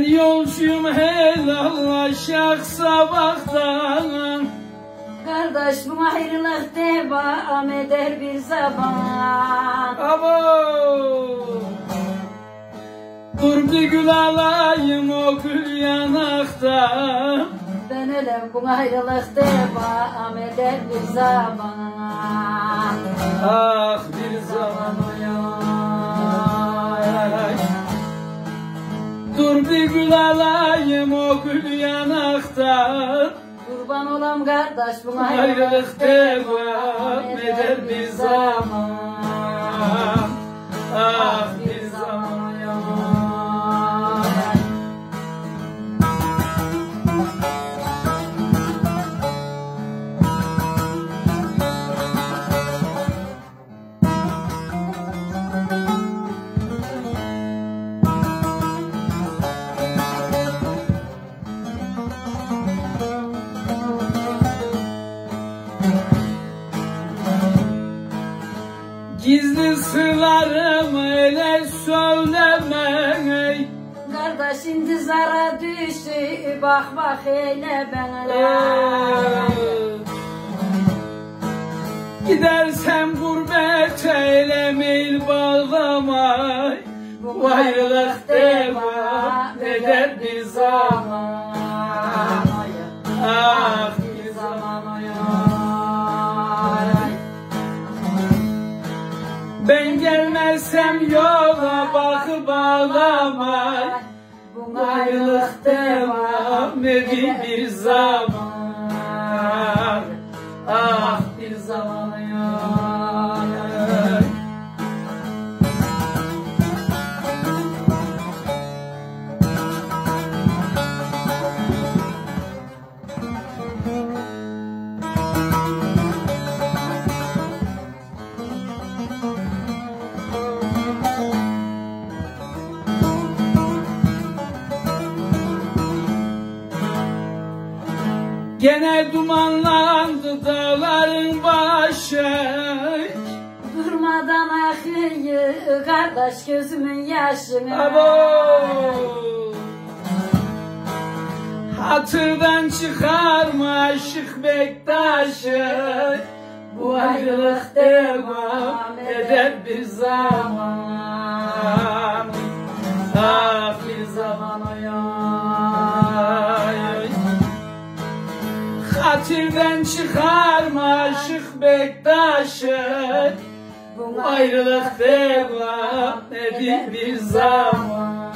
yolcuyum helallaşak sabahtan. Kardeş bu ayrılık devam eder bir zaman. Abo! Dur bir gül alayım o gül yanakta. Ben ölem bu ayrılık devam eder bir zaman. Ah bir zaman ay. Dur bir gül alayım o gül yanakta. Kurban olam kardeş bu Ayrılık devam eder bir zaman. Ah bir zaman ay. Gizli sırlarımı ele söyleme. Kardeş intizara düştü bak bak eyle bana. Gidersem gurbet eylemeyl bağlama. Bu ayrılık devam eder bir zaman. Ah bir zaman ay. Ben gelmezsem yola bakıp ağlama. Bu ayrılık devam eder bir zaman. Ah bir zaman ay. Gene dumanlandı dağların başı. Durmadan akıyor kardeş gözümün yaşını. Abo! Hatırdan çıkarma aşık Bektaş'ı. Bu ayrılık devam eder bir zaman. Ah bir zaman ay. Hatırdan çıkarma aşık Bektaş'ı. Bu ayrılık devam eder bir zaman.